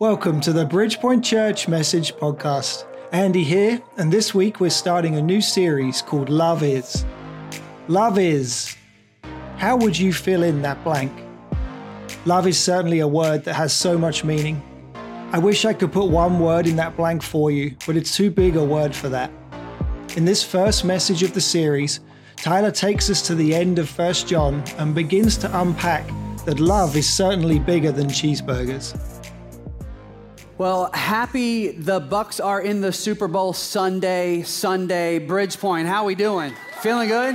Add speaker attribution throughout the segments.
Speaker 1: Welcome to the Bridgepoint Church Message Podcast. Andy here, and this week we're starting a new series called Love Is. Love is. How would you fill in that blank? Love is certainly a word that has so much meaning. I wish I could put one word in that blank for you, but it's too big a word for that. In this first message of the series, Tyler takes us to the end of 1 John and begins to unpack that love is certainly bigger than cheeseburgers.
Speaker 2: Well, happy the Bucks are in the Super Bowl Sunday, Bridgepoint. How we doing? Feeling good?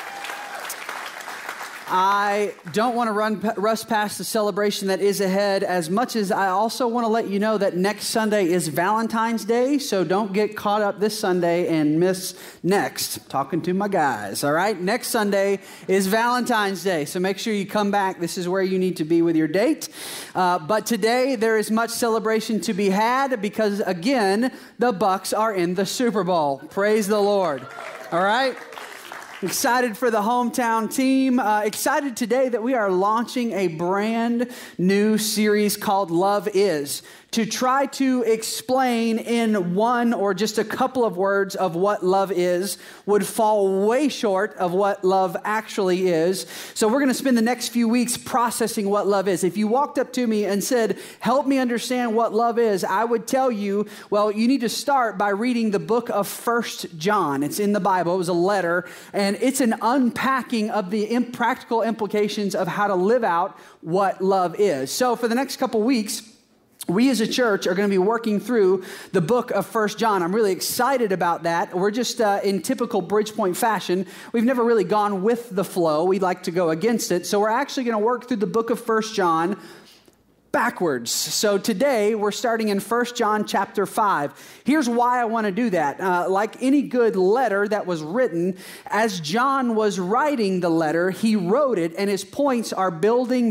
Speaker 2: I don't want to rush past the celebration that is ahead as much as I also want to let you know that next Sunday is Valentine's Day, so don't get caught up this Sunday and miss next. Talking to my guys, all right? Next Sunday is Valentine's Day, so make sure you come back. This is where you need to be with your date. But today there is much celebration to be had because, again, the Bucks are in the Super Bowl. Praise the Lord, all right? Excited for the hometown team. Excited today that we are launching a brand new series called Love Is, to try to explain in one or just a couple of words of what love is would fall way short of what love actually is. So we're going to spend the next few weeks processing what love is. If you walked up to me and said, help me understand what love is, I would tell you, well, you need to start by reading the book of 1 John. It's in the Bible. It was a letter, and it's an unpacking of the impractical implications of how to live out what love is. So for the next couple weeks, we as a church are going to be working through the book of 1 John. I'm really excited about that. We're just in typical Bridgepoint fashion. We've never really gone with the flow. We like to go against it. So we're actually going to work through the book of 1 John backwards. So today we're starting in 1 John chapter 5. Here's why I want to do that. Like any good letter that was written, as John was writing the letter, he wrote it, and his points are building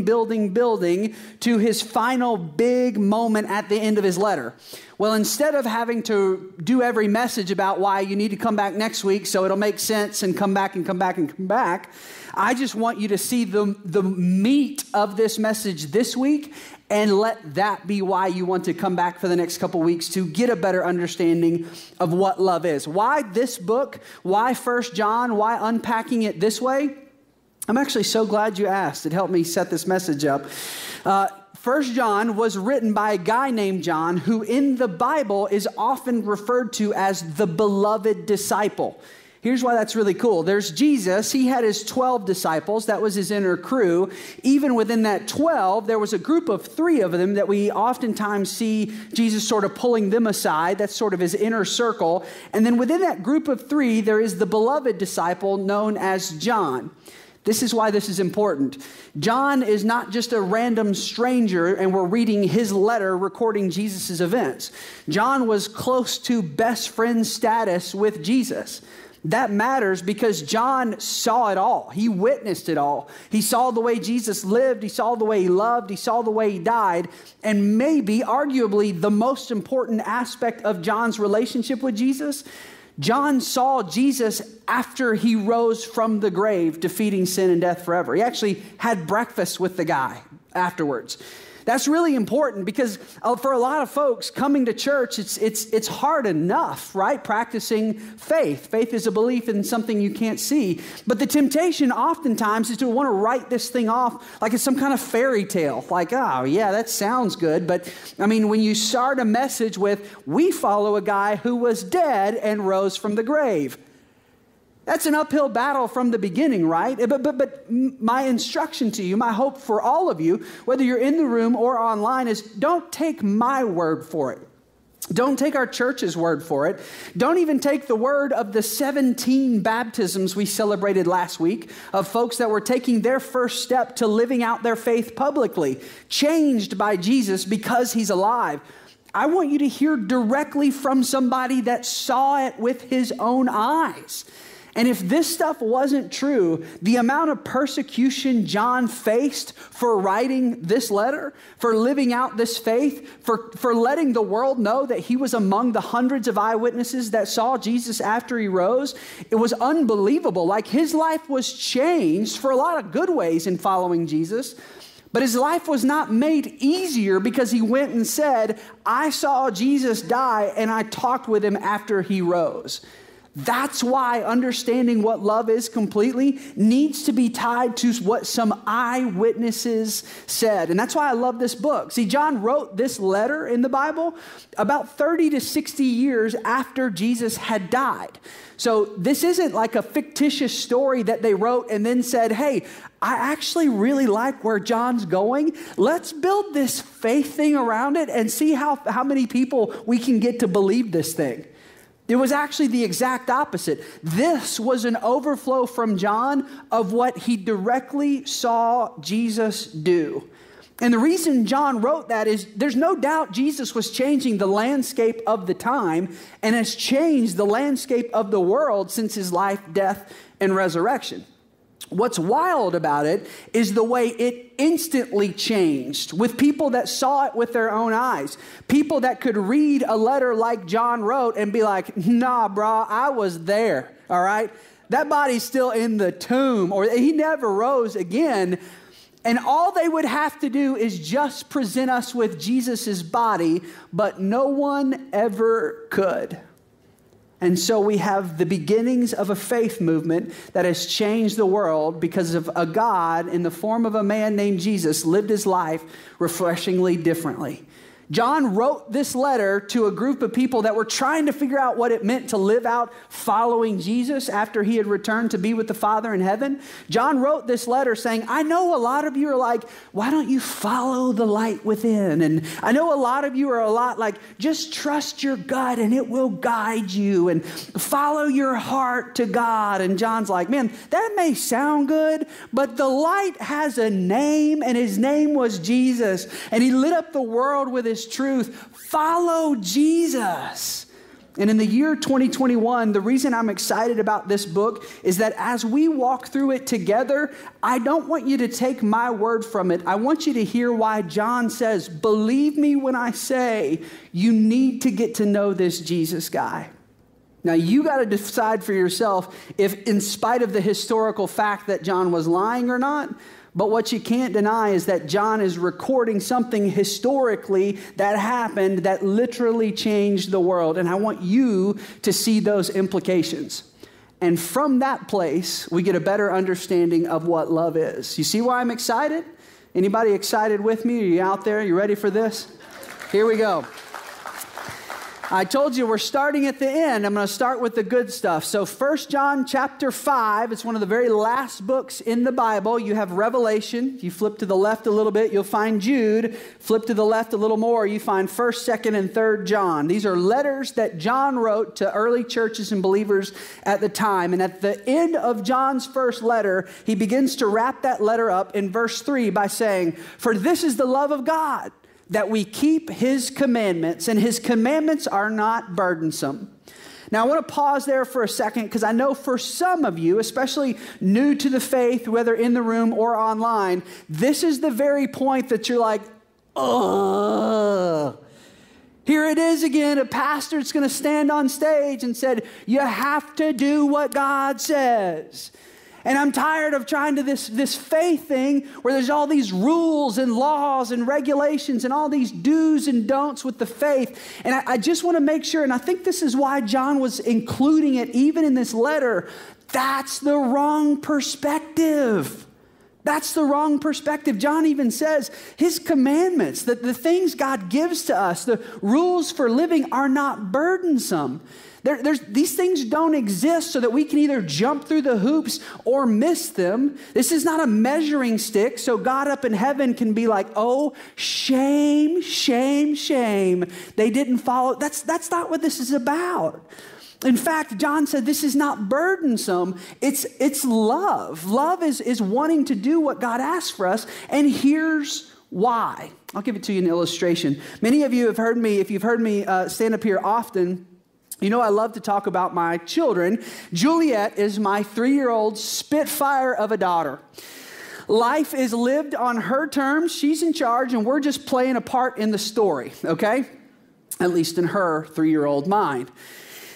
Speaker 2: to his final big moment at the end of his letter. Well, instead of having to do every message about why you need to come back next week so it'll make sense and come back, I just want you to see the meat of this message this week, and let that be why you want to come back for the next couple weeks to get a better understanding of what love is. Why this book? Why 1 John? Why unpacking it this way? I'm actually so glad you asked. It helped me set this message up. 1 John was written by a guy named John, who in the Bible is often referred to as the beloved disciple. Here's why that's really cool. There's Jesus. He had his 12 disciples. That was his inner crew. Even within that 12, there was a group of 3 of them that we oftentimes see Jesus sort of pulling them aside. That's sort of his inner circle. And then within that group of 3, there is the beloved disciple known as John. This is why this is important. John is not just a random stranger and we're reading his letter recording Jesus' events. John was close to best friend status with Jesus. That matters because John saw it all. He witnessed it all. He saw the way Jesus lived. He saw the way he loved. He saw the way he died. And maybe, arguably, the most important aspect of John's relationship with Jesus, John saw Jesus after he rose from the grave, defeating sin and death forever. He actually had breakfast with the guy afterwards. That's really important because for a lot of folks coming to church, it's hard enough, right? Practicing faith. Faith is a belief in something you can't see. But the temptation oftentimes is to want to write this thing off like it's some kind of fairy tale. Like, oh yeah, that sounds good. But I mean, when you start a message with, we follow a guy who was dead and rose from the grave. That's an uphill battle from the beginning, right? But my instruction to you, my hope for all of you, whether you're in the room or online, is don't take my word for it. Don't take our church's word for it. Don't even take the word of the 17 baptisms we celebrated last week of folks that were taking their first step to living out their faith publicly, changed by Jesus because he's alive. I want you to hear directly from somebody that saw it with his own eyes. And if this stuff wasn't true, the amount of persecution John faced for writing this letter, for living out this faith, for letting the world know that he was among the hundreds of eyewitnesses that saw Jesus after he rose, it was unbelievable. Like his life was changed for a lot of good ways in following Jesus. But his life was not made easier because he went and said, I saw Jesus die and I talked with him after he rose. That's why understanding what love is completely needs to be tied to what some eyewitnesses said. And that's why I love this book. See, John wrote this letter in the Bible about 30 to 60 years after Jesus had died. So this isn't like a fictitious story that they wrote and then said, hey, I actually really like where John's going. Let's build this faith thing around it and see how many people we can get to believe this thing. It was actually the exact opposite. This was an overflow from John of what he directly saw Jesus do. And the reason John wrote that is there's no doubt Jesus was changing the landscape of the time and has changed the landscape of the world since his life, death, and resurrection. What's wild about it is the way it instantly changed with people that saw it with their own eyes. People that could read a letter like John wrote and be like, nah, bro, I was there, all right? That body's still in the tomb, or he never rose again. And all they would have to do is just present us with Jesus's body, but no one ever could. And so we have the beginnings of a faith movement that has changed the world because of a God in the form of a man named Jesus lived his life refreshingly differently. John wrote this letter to a group of people that were trying to figure out what it meant to live out following Jesus after he had returned to be with the Father in heaven. John wrote this letter saying, I know a lot of you are like, why don't you follow the light within? And I know a lot of you are a lot like, just trust your gut and it will guide you and follow your heart to God. And John's like, man, that may sound good, but the light has a name and his name was Jesus. And he lit up the world with his truth. Follow Jesus. And in the year 2021, the reason I'm excited about this book is that as we walk through it together, I don't want you to take my word from it. I want you to hear why John says, believe me when I say you need to get to know this Jesus guy. Now, you got to decide for yourself if, in spite of the historical fact that John was lying or not. But what you can't deny is that John is recording something historically that happened that literally changed the world. And I want you to see those implications. And from that place, we get a better understanding of what love is. You see why I'm excited? Anybody excited with me? Are you out there? You ready for this? Here we go. I told you we're starting at the end. I'm going to start with the good stuff. So 1 John chapter 5, it's one of the very last books in the Bible. You have Revelation. If you flip to the left a little bit, you'll find Jude. Flip to the left a little more, you find 1st, 2nd, and 3rd John. These are letters that John wrote to early churches and believers at the time. And at the end of John's first letter, he begins to wrap that letter up in verse 3 by saying, "For this is the love of God, that we keep his commandments, and his commandments are not burdensome." Now, I want to pause there for a second because I know for some of you, especially new to the faith, whether in the room or online, this is the very point that you're like, ugh. Here it is again, a pastor that's going to stand on stage and said, you have to do what God says. And I'm tired of trying to this faith thing where there's all these rules and laws and regulations and all these do's and don'ts with the faith. And I just want to make sure, and I think this is why John was including it even in this letter, that's the wrong perspective. That's the wrong perspective. John even says his commandments, that the things God gives to us, the rules for living are not burdensome. These things don't exist so that we can either jump through the hoops or miss them. This is not a measuring stick so God up in heaven can be like, oh, shame, shame, shame. They didn't follow. That's not what this is about. In fact, John said this is not burdensome. It's love. Love is wanting to do what God asks for us. And here's why. I'll give it to you in an illustration. Many of you have heard me, if you've heard me stand up here often, you know I love to talk about my children. Juliet is my 3-year-old spitfire of a daughter. Life is lived on her terms. She's in charge, and we're just playing a part in the story, okay? At least in her 3-year-old mind.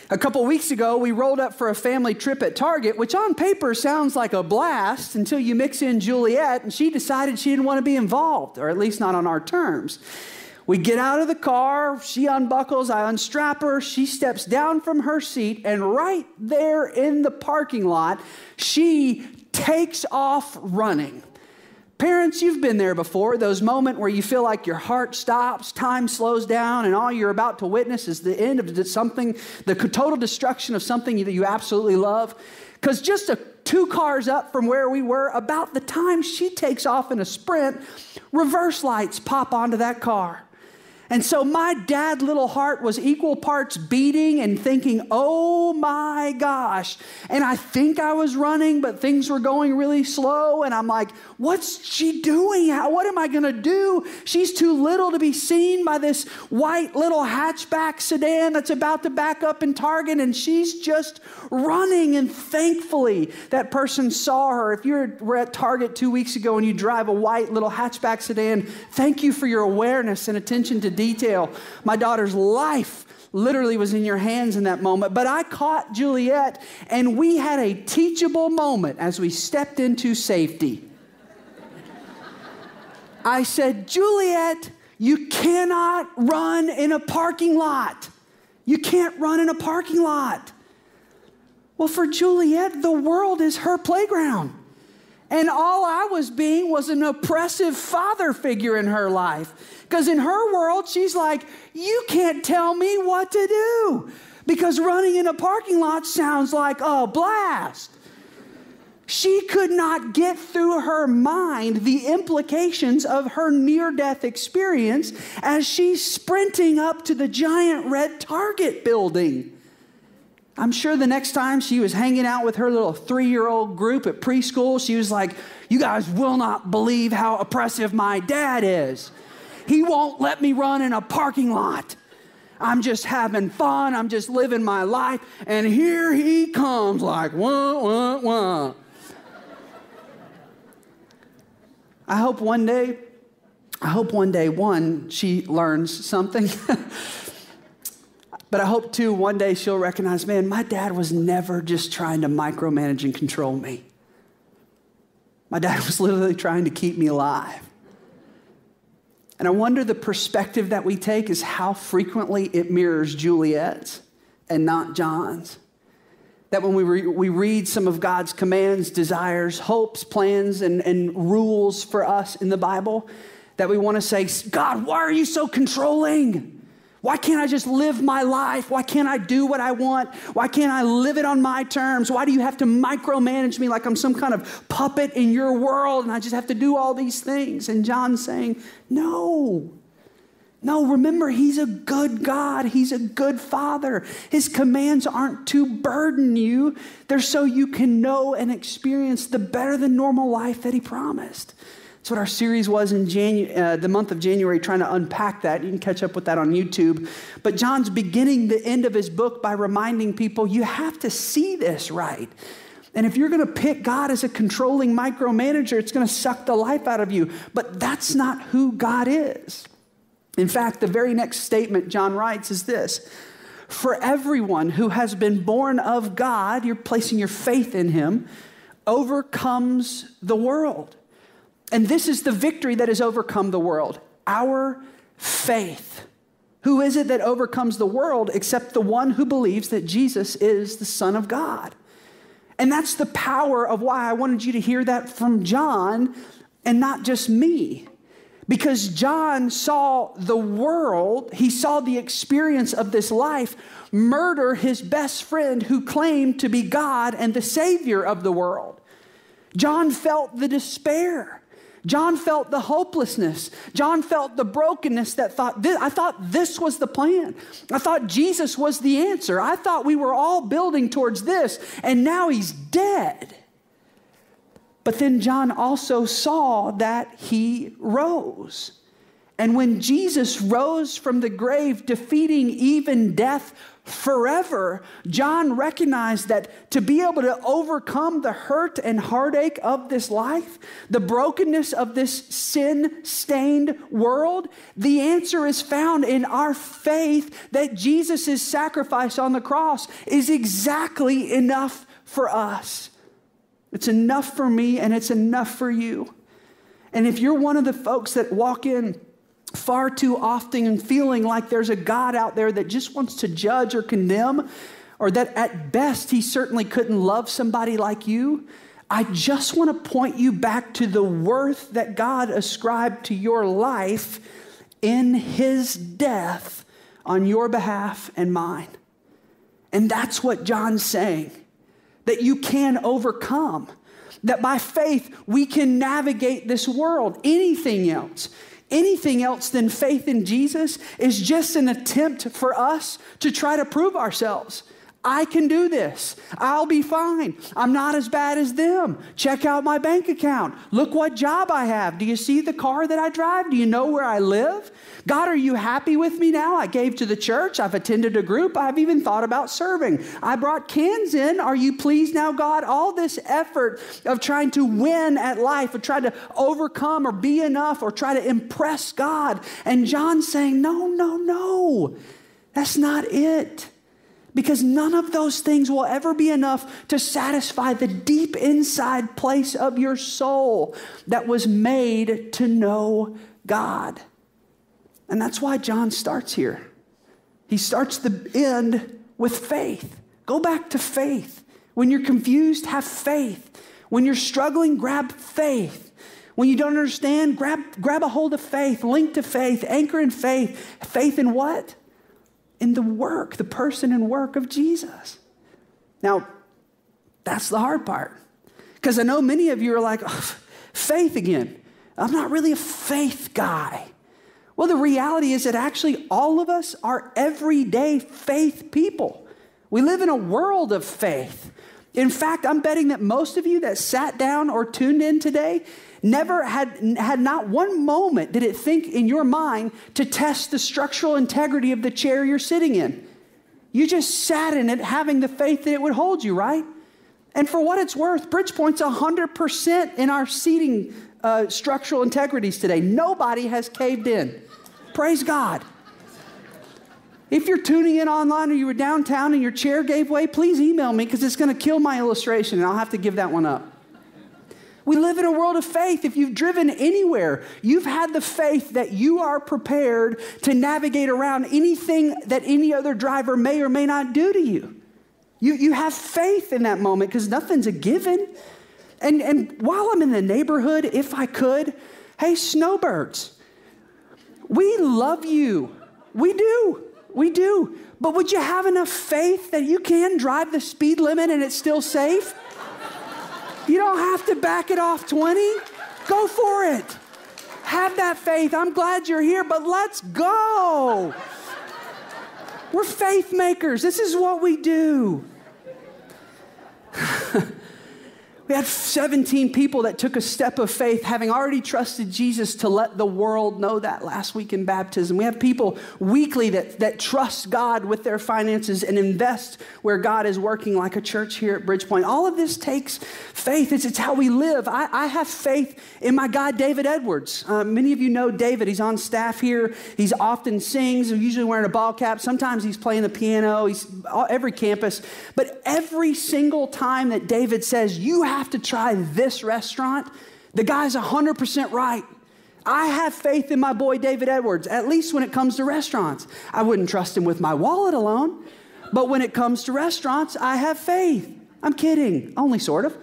Speaker 2: A couple weeks ago, we rolled up for a family trip at Target, which on paper sounds like a blast until you mix in Juliet, and she decided she didn't want to be involved, or at least not on our terms. We get out of the car, she unbuckles, I unstrap her, she steps down from her seat, and right there in the parking lot, she takes off running. Parents, you've been there before, those moments where you feel like your heart stops, time slows down, and all you're about to witness is the end of something, the total destruction of something that you absolutely love. Because just 2 cars up from where we were, about the time she takes off in a sprint, reverse lights pop onto that car. And so my dad's little heart was equal parts beating and thinking, oh my gosh. And I think I was running, but things were going really slow. And I'm like, what's she doing? What am I going to do? She's too little to be seen by this white little hatchback sedan that's about to back up in Target. And she's just running. And thankfully, that person saw her. If you were at Target 2 weeks ago and you drive a white little hatchback sedan, thank you for your awareness and attention to detail. My daughter's life literally was in your hands in that moment. But I caught Juliet, and we had a teachable moment as we stepped into safety. I said, Juliet, you cannot run in a parking lot. You can't run in a parking lot. Well, for Juliet, the world is her playground. And all I was being was an oppressive father figure in her life. Because in her world, she's like, you can't tell me what to do. Because running in a parking lot sounds like a blast. She could not get through her mind the implications of her near-death experience as she's sprinting up to the giant red Target building. I'm sure the next time she was hanging out with her little 3-year-old group at preschool, she was like, you guys will not believe how oppressive my dad is. He won't let me run in a parking lot. I'm just having fun. I'm just living my life. And here he comes like, wah, wah, wah. I hope one day, she learns something. But I hope, too, one day she'll recognize, man, my dad was never just trying to micromanage and control me. My dad was literally trying to keep me alive. And I wonder the perspective that we take is how frequently it mirrors Juliet's and not John's. That when we read some of God's commands, desires, hopes, plans, and rules for us in the Bible, that we want to say, God, why are you so controlling? Why can't I just live my life? Why can't I do what I want? Why can't I live it on my terms? Why do you have to micromanage me like I'm some kind of puppet in your world and I just have to do all these things? And John's saying, no, remember, he's a good God. He's a good Father. His commands aren't to burden you. They're so you can know and experience the better than normal life that he promised. That's what our series was in the month of January, trying to unpack that. You can catch up with that on YouTube. But John's beginning the end of his book by reminding people, you have to see this right. And if you're going to pick God as a controlling micromanager, it's going to suck the life out of you. But that's not who God is. In fact, the very next statement John writes is this: for everyone who has been born of God, you're placing your faith in him, overcomes the world. And this is the victory that has overcome the world, our faith. Who is it that overcomes the world except the one who believes that Jesus is the Son of God? And that's the power of why I wanted you to hear that from John and not just me. Because John saw the world, he saw the experience of this life murder his best friend who claimed to be God and the Savior of the world. John felt the despair. John felt the hopelessness. John felt the brokenness I thought this was the plan. I thought Jesus was the answer. I thought we were all building towards this, and now he's dead. But then John also saw that he rose. And when Jesus rose from the grave, defeating even death forever, John recognized that to be able to overcome the hurt and heartache of this life, the brokenness of this sin-stained world, the answer is found in our faith that Jesus' sacrifice on the cross is exactly enough for us. It's enough for me and it's enough for you. And if you're one of the folks that walk in far too often and feeling like there's a God out there that just wants to judge or condemn, or that at best he certainly couldn't love somebody like you, I just want to point you back to the worth that God ascribed to your life in his death on your behalf and mine. And that's what John's saying, that you can overcome, that by faith we can navigate this world. Anything else than faith in Jesus is just an attempt for us to try to prove ourselves. I can do this. I'll be fine. I'm not as bad as them. Check out my bank account. Look what job I have. Do you see the car that I drive? Do you know where I live? God, are you happy with me now? I gave to the church. I've attended a group. I've even thought about serving. I brought cans in. Are you pleased now, God? All this effort of trying to win at life, or trying to overcome or be enough or try to impress God. And John's saying, no. That's not it. Because none of those things will ever be enough to satisfy the deep inside place of your soul that was made to know God. And that's why John starts here. He starts the end with faith. Go back to faith. When you're confused, have faith. When you're struggling, grab faith. When you don't understand, grab a hold of faith, link to faith, anchor in faith. Faith in what? In the work, the person and work of Jesus. Now, that's the hard part. Because I know many of you are like, oh, faith again. I'm not really a faith guy. Well, the reality is that actually all of us are everyday faith people. We live in a world of faith. In fact, I'm betting that most of you that sat down or tuned in today never had not one moment did it think in your mind to test the structural integrity of the chair you're sitting in. You just sat in it having the faith that it would hold you, right? And for what it's worth, Bridgepoint's 100% in our seating structural integrities today. Nobody has caved in. Praise God. If you're tuning in online or you were downtown and your chair gave way, please email me because it's going to kill my illustration and I'll have to give that one up. We live in a world of faith. If you've driven anywhere, you've had the faith that you are prepared to navigate around anything that any other driver may or may not do to you. You have faith in that moment because nothing's a given. And while I'm in the neighborhood, if I could, hey, snowbirds, we love you. We do. We do. But would you have enough faith that you can drive the speed limit and it's still safe? You don't have to back it off 20. Go for it. Have that faith. I'm glad you're here, but let's go. We're faith makers. This is what we do. We had 17 people that took a step of faith, having already trusted Jesus to let the world know that last week in baptism. We have people weekly that trust God with their finances and invest where God is working, like a church here at Bridgepoint. All of this takes faith. It's how we live. I have faith in my guy, David Edwards. Many of you know David. He's on staff here. He's often sings, usually wearing a ball cap. Sometimes he's playing the piano. He's every campus. But every single time that David says, you have to try this restaurant, the guy's 100% right. I have faith in my boy David Edwards, at least when it comes to restaurants. I wouldn't trust him with my wallet alone, but when it comes to restaurants, I have faith. I'm kidding, only sort of.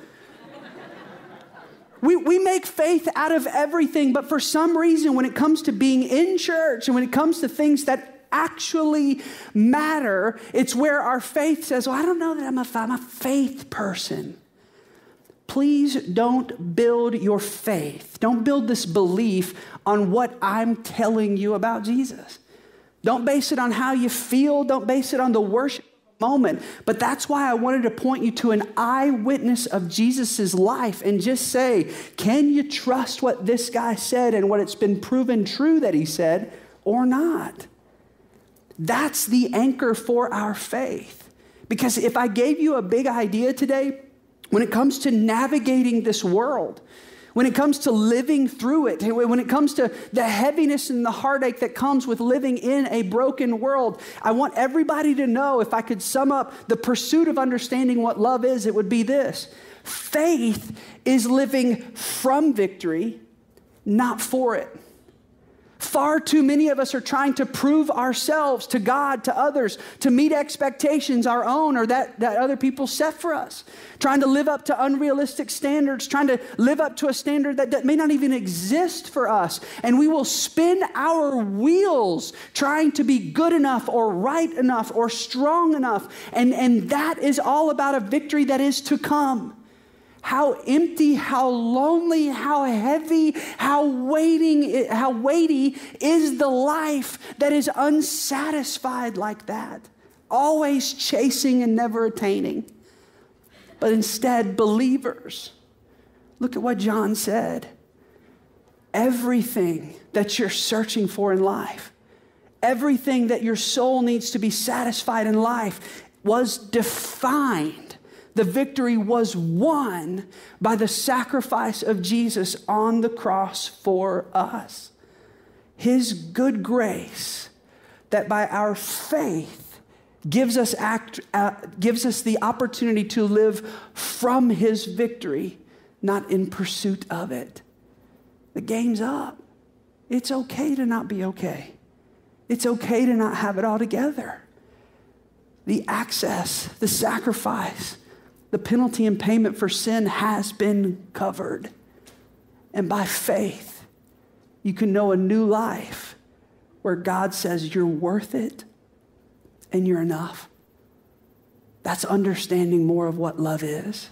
Speaker 2: We make faith out of everything, but for some reason, when it comes to being in church and when it comes to things that actually matter, it's where our faith says, well, I don't know that I'm a faith person. Please don't build your faith. Don't build this belief on what I'm telling you about Jesus. Don't base it on how you feel. Don't base it on the worship moment. But that's why I wanted to point you to an eyewitness of Jesus's life and just say, can you trust what this guy said and what it's been proven true that he said or not? That's the anchor for our faith. Because if I gave you a big idea today, when it comes to navigating this world, when it comes to living through it, when it comes to the heaviness and the heartache that comes with living in a broken world, I want everybody to know, if I could sum up the pursuit of understanding what love is, it would be this. Faith is living from victory, not for it. Far too many of us are trying to prove ourselves to God, to others, to meet expectations, our own or that other people set for us. Trying to live up to unrealistic standards, trying to live up to a standard that may not even exist for us. And we will spin our wheels trying to be good enough or right enough or strong enough. And that is all about a victory that is to come. How empty, how lonely, how heavy, how weighty is the life that is unsatisfied like that, always chasing and never attaining. But instead, believers, look at what John said. Everything that you're searching for in life, everything that your soul needs to be satisfied in life was defined. The victory was won by the sacrifice of Jesus on the cross for us. His good grace that by our faith gives us the opportunity to live from his victory, not in pursuit of it. The game's up. It's okay to not be okay. It's okay to not have it all together. The access, the sacrifice, the penalty and payment for sin has been covered. And by faith, you can know a new life where God says you're worth it and you're enough. That's understanding more of what love is.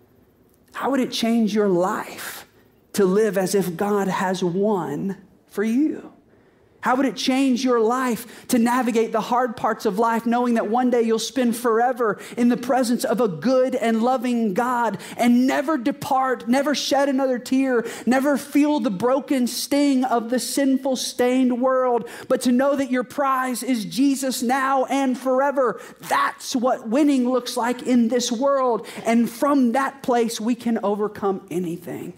Speaker 2: How would it change your life to live as if God has won for you? How would it change your life to navigate the hard parts of life, knowing that one day you'll spend forever in the presence of a good and loving God and never depart, never shed another tear, never feel the broken sting of the sinful stained world, but to know that your prize is Jesus now and forever? That's what winning looks like in this world. And from that place, we can overcome anything.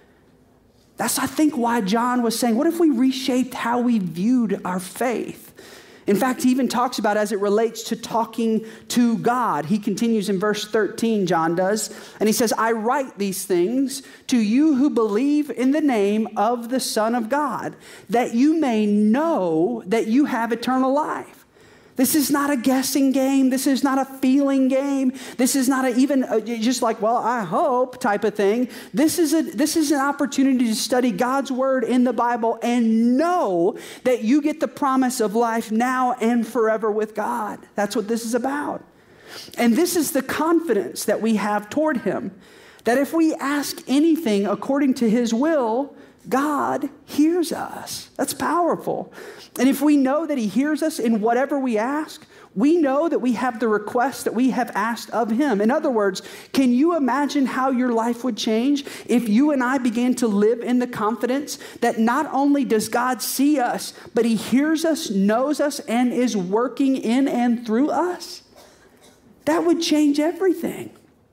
Speaker 2: That's, I think, why John was saying, what if we reshaped how we viewed our faith? In fact, he even talks about as it relates to talking to God. He continues in verse 13, John does, and he says, I write these things to you who believe in the name of the Son of God, that you may know that you have eternal life. This is not a guessing game. This is not a feeling game. This is not just like, well, I hope type of thing. This is an opportunity to study God's word in the Bible and know that you get the promise of life now and forever with God. That's what this is about. And this is the confidence that we have toward him, that if we ask anything according to his will, God hears us. That's powerful. And if we know that he hears us in whatever we ask, we know that we have the request that we have asked of him. In other words, can you imagine how your life would change if you and I began to live in the confidence that not only does God see us, but he hears us, knows us, and is working in and through us? That would change everything.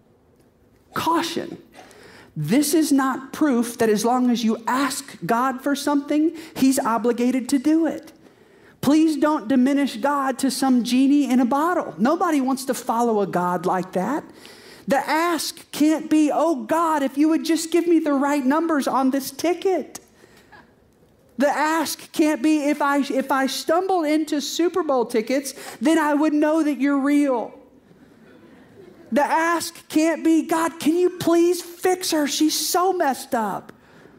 Speaker 2: Caution. This is not proof that as long as you ask God for something, he's obligated to do it. Please don't diminish God to some genie in a bottle. Nobody wants to follow a God like that. The ask can't be, oh God, if you would just give me the right numbers on this ticket. The ask can't be, if I stumble into Super Bowl tickets, then I would know that you're real. The ask can't be, God, can you please fix her? She's so messed up.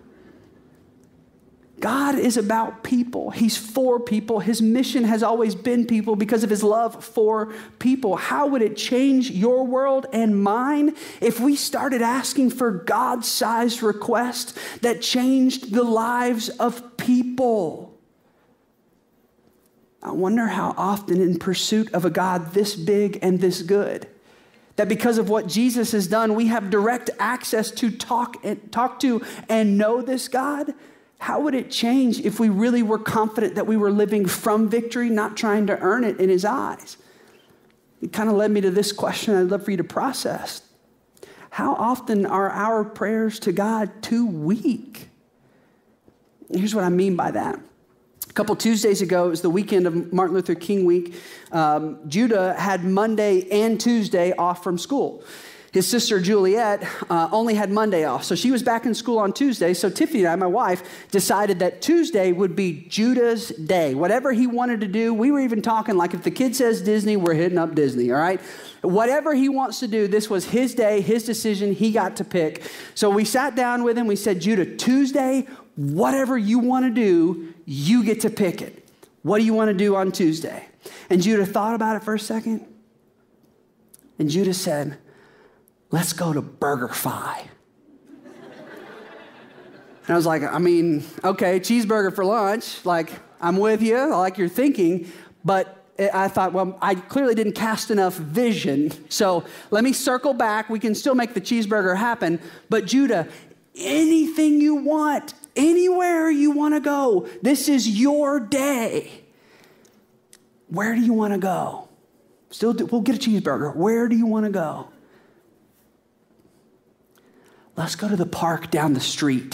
Speaker 2: God is about people. He's for people. His mission has always been people because of his love for people. How would it change your world and mine if we started asking for God-sized requests that changed the lives of people? I wonder how often in pursuit of a God this big and this good, that because of what Jesus has done, we have direct access to talk to and know this God. How would it change if we really were confident that we were living from victory, not trying to earn it in his eyes? It kind of led me to this question I'd love for you to process. How often are our prayers to God too weak? Here's what I mean by that. A couple Tuesdays ago, it was the weekend of Martin Luther King week. Judah had Monday and Tuesday off from school. His sister Juliet only had Monday off. So she was back in school on Tuesday. So Tiffany and I, my wife, decided that Tuesday would be Judah's day. Whatever he wanted to do, we were even talking like if the kid says Disney, we're hitting up Disney, all right? Whatever he wants to do, this was his day, his decision, he got to pick. So we sat down with him, we said, Judah, Tuesday, whatever you want to do, you get to pick it. What do you want to do on Tuesday? And Judah thought about it for a second. And Judah said, let's go to BurgerFi. And I was like, okay, cheeseburger for lunch. Like, I'm with you. I like your thinking. But I thought, well, I clearly didn't cast enough vision. So let me circle back. We can still make the cheeseburger happen. But Judah, anything you want, anywhere you want to go, this is your day. Where do you want to go? We'll get a cheeseburger. Where do you want to go? Let's go to the park down the street.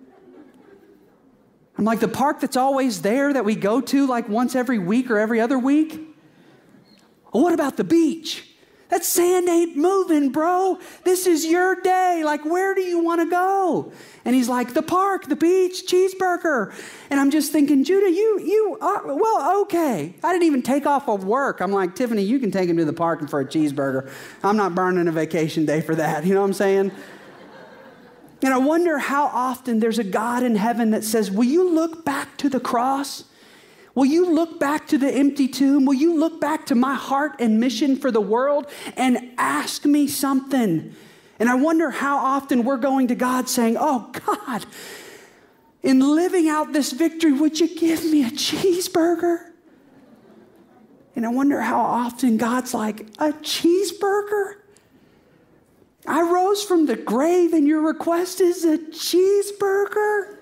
Speaker 2: I'm like, the park that's always there that we go to like once every week or every other week? Well, what about the beach? That sand ain't moving, bro. This is your day. Like, where do you want to go? And he's like, the park, the beach, cheeseburger. And I'm just thinking, Judah, you are, well, okay. I didn't even take off of work. I'm like, Tiffany, you can take him to the park for a cheeseburger. I'm not burning a vacation day for that. You know what I'm saying? And I wonder how often there's a God in heaven that says, will you look back to the cross? Will you look back to the empty tomb? Will you look back to my heart and mission for the world and ask me something? And I wonder how often we're going to God saying, oh God, in living out this victory, would you give me a cheeseburger? And I wonder how often God's like, a cheeseburger? I rose from the grave and your request is a cheeseburger?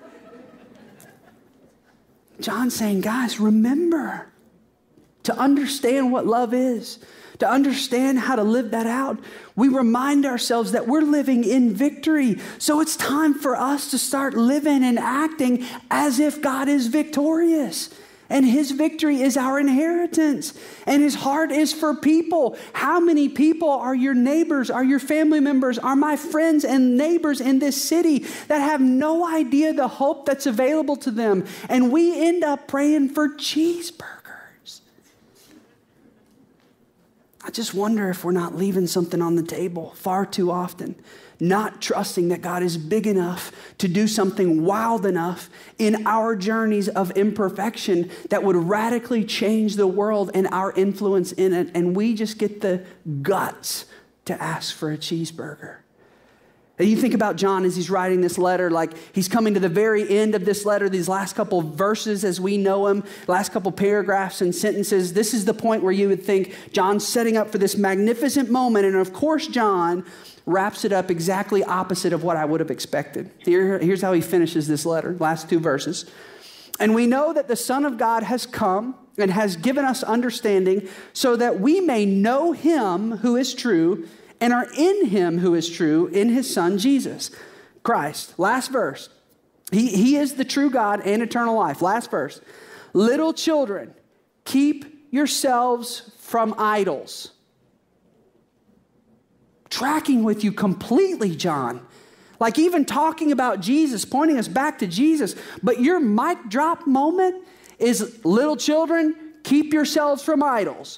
Speaker 2: John's saying, guys, remember to understand what love is, to understand how to live that out. We remind ourselves that we're living in victory. So it's time for us to start living and acting as if God is victorious. And his victory is our inheritance. And his heart is for people. How many people are your neighbors, are your family members, are my friends and neighbors in this city that have no idea the hope that's available to them? And we end up praying for cheeseburgers. I just wonder if we're not leaving something on the table far too often. Not trusting that God is big enough to do something wild enough in our journeys of imperfection that would radically change the world and our influence in it. And we just get the guts to ask for a cheeseburger. And you think about John as he's writing this letter, like he's coming to the very end of this letter, these last couple verses as we know them, last couple paragraphs and sentences. This is the point where you would think John's setting up for this magnificent moment. And of course, John wraps it up exactly opposite of what I would have expected. Here's how he finishes this letter, last two verses. And we know that the Son of God has come and has given us understanding so that we may know him who is true and are in him who is true, in his Son, Jesus Christ. Last verse. He is the true God and eternal life. Last verse. Little children, keep yourselves from idols. Tracking with you completely, John. Like even talking about Jesus, pointing us back to Jesus. But your mic drop moment is, little children, keep yourselves from idols.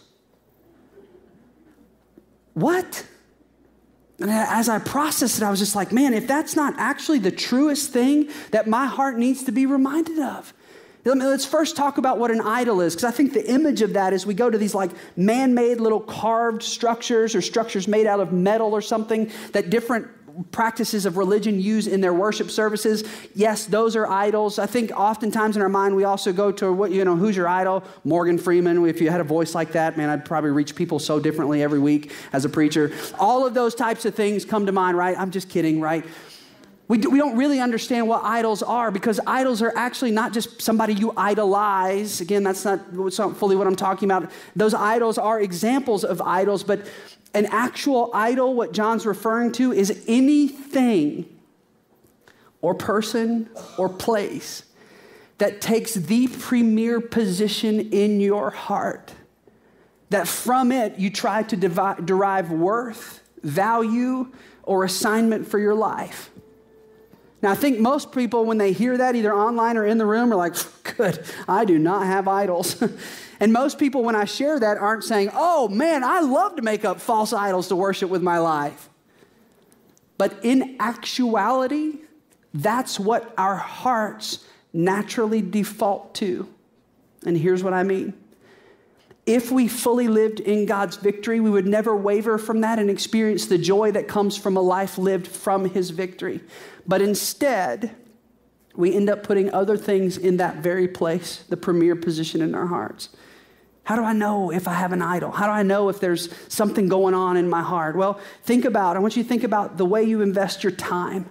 Speaker 2: What? And as I processed it, I was just like, man, if that's not actually the truest thing that my heart needs to be reminded of. Let's first talk about what an idol is, because I think the image of that is we go to these like man-made little carved structures or structures made out of metal or something that different practices of religion use in their worship services. Yes, those are idols. I think oftentimes in our mind, we also go to, who's your idol? Morgan Freeman. If you had a voice like that, man, I'd probably reach people so differently every week as a preacher. All of those types of things come to mind, right? I'm just kidding, right? We don't really understand what idols are, because idols are actually not just somebody you idolize. Again, that's not fully what I'm talking about. Those idols are examples of idols, but an actual idol, what John's referring to, is anything or person or place that takes the premier position in your heart, that from it you try to derive worth, value, or assignment for your life. Now, I think most people, when they hear that, either online or in the room, are like, good, I do not have idols. And most people, when I share that, aren't saying, oh, man, I love to make up false idols to worship with my life. But in actuality, that's what our hearts naturally default to. And here's what I mean. If we fully lived in God's victory, we would never waver from that and experience the joy that comes from a life lived from his victory. But instead, we end up putting other things in that very place, the premier position in our hearts. How do I know if I have an idol? How do I know if there's something going on in my heart? Well, I want you to think about the way you invest your time.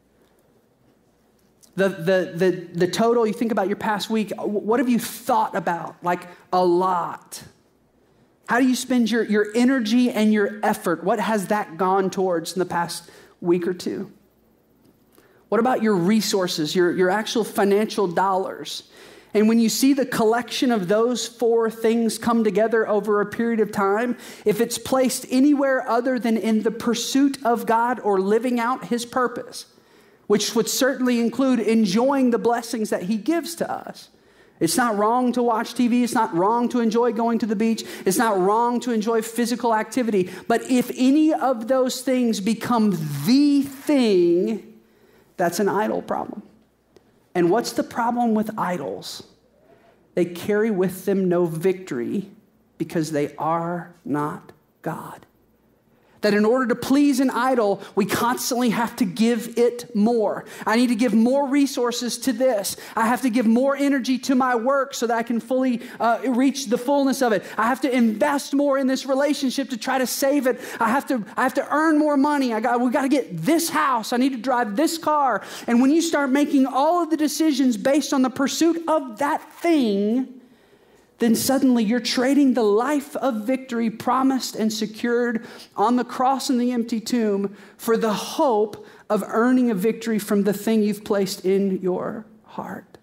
Speaker 2: The total, you think about your past week, what have you thought about? Like a lot. How do you spend your energy and your effort? What has that gone towards in the past week or two? What about your resources, your actual financial dollars? And when you see the collection of those four things come together over a period of time, if it's placed anywhere other than in the pursuit of God or living out his purpose, which would certainly include enjoying the blessings that he gives to us. It's not wrong to watch TV. It's not wrong to enjoy going to the beach. It's not wrong to enjoy physical activity. But if any of those things become the thing, that's an idol problem. And what's the problem with idols? They carry with them no victory because they are not God. That in order to please an idol, we constantly have to give it more. I need to give more resources to this. I have to give more energy to my work so that I can fully reach the fullness of it. I have to invest more in this relationship to try to save it. I have to earn more money. We got to get this house. I need to drive this car. And when you start making all of the decisions based on the pursuit of that thing, then suddenly you're trading the life of victory promised and secured on the cross and the empty tomb for the hope of earning a victory from the thing you've placed in your heart.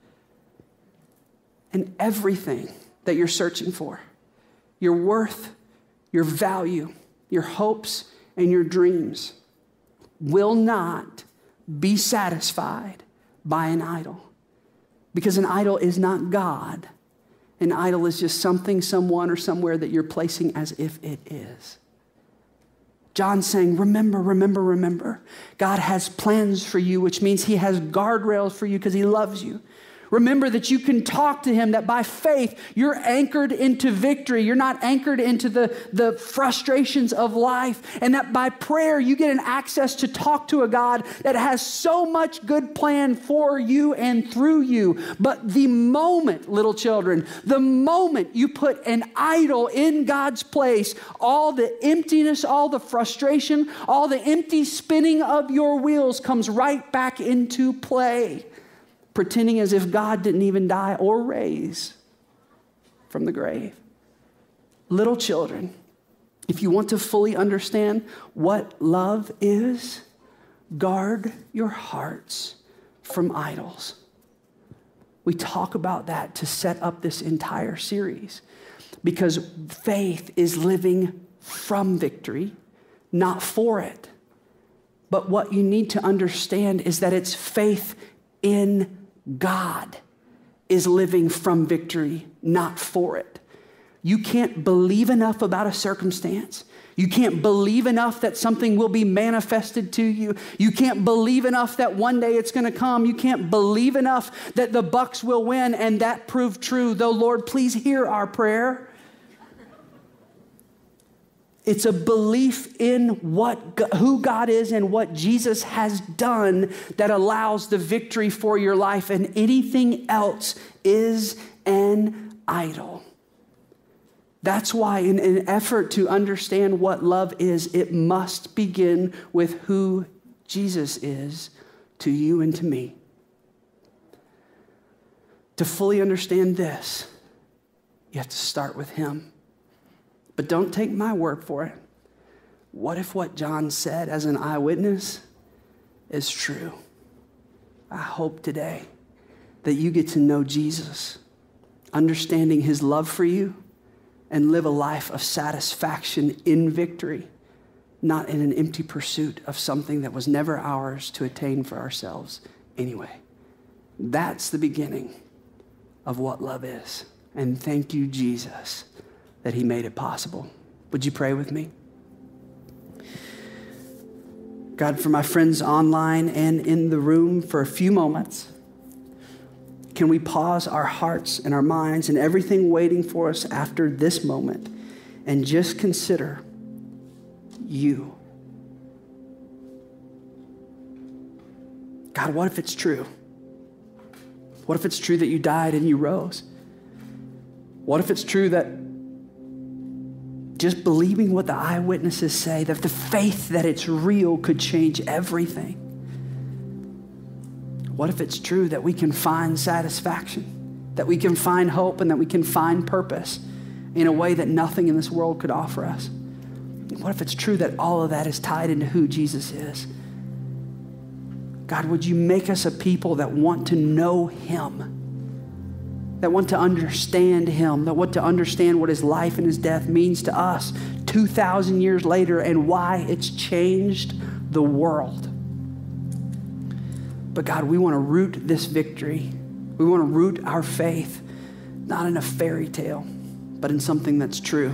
Speaker 2: And everything that you're searching for, your worth, your value, your hopes, and your dreams will not be satisfied by an idol. Because an idol is not God. An idol is just something, someone, or somewhere that you're placing as if it is. John's saying, remember, remember, remember. God has plans for you, which means he has guardrails for you because he loves you. Remember that you can talk to him, that by faith, you're anchored into victory. You're not anchored into the frustrations of life. And that by prayer, you get an access to talk to a God that has so much good plan for you and through you. But the moment, little children, the moment you put an idol in God's place, all the emptiness, all the frustration, all the empty spinning of your wheels comes right back into play. Pretending as if God didn't even die or raise from the grave. Little children, if you want to fully understand what love is, guard your hearts from idols. We talk about that to set up this entire series because faith is living from victory, not for it. But what you need to understand is that it's faith in God is living from victory, not for it. You can't believe enough about a circumstance. You can't believe enough that something will be manifested to you. You can't believe enough that one day it's going to come. You can't believe enough that the Bucks will win and that proved true. Though, Lord, please hear our prayer. It's a belief in who God is and what Jesus has done that allows the victory for your life, and anything else is an idol. That's why in an effort to understand what love is, it must begin with who Jesus is to you and to me. To fully understand this, you have to start with him. But don't take my word for it. What if what John said as an eyewitness is true? I hope today that you get to know Jesus, understanding his love for you, and live a life of satisfaction in victory, not in an empty pursuit of something that was never ours to attain for ourselves anyway. That's the beginning of what love is. And thank you, Jesus, that he made it possible. Would you pray with me? God, for my friends online and in the room, for a few moments, can we pause our hearts and our minds and everything waiting for us after this moment and just consider you? God, what if it's true? What if it's true that you died and you rose? What if it's true that just believing what the eyewitnesses say, that the faith that it's real could change everything? What if it's true that we can find satisfaction, that we can find hope, and that we can find purpose in a way that nothing in this world could offer us? What if it's true that all of that is tied into who Jesus is? God, would you make us a people that want to know him, that want to understand him, that want to understand what his life and his death means to us 2,000 years later and why it's changed the world? But God, we want to root this victory. We want to root our faith, not in a fairy tale, but in something that's true.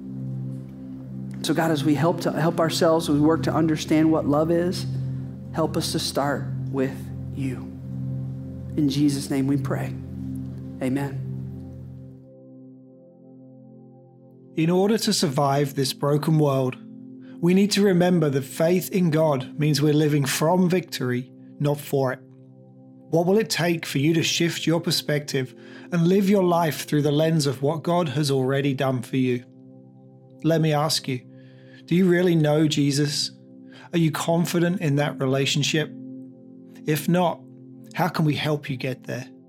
Speaker 2: So God, as we help ourselves, as we work to understand what love is, help us to start with you. In Jesus' name we pray. Amen.
Speaker 1: In order to survive this broken world, we need to remember that faith in God means we're living from victory, not for it. What will it take for you to shift your perspective and live your life through the lens of what God has already done for you? Let me ask you, do you really know Jesus? Are you confident in that relationship? If not, how can we help you get there?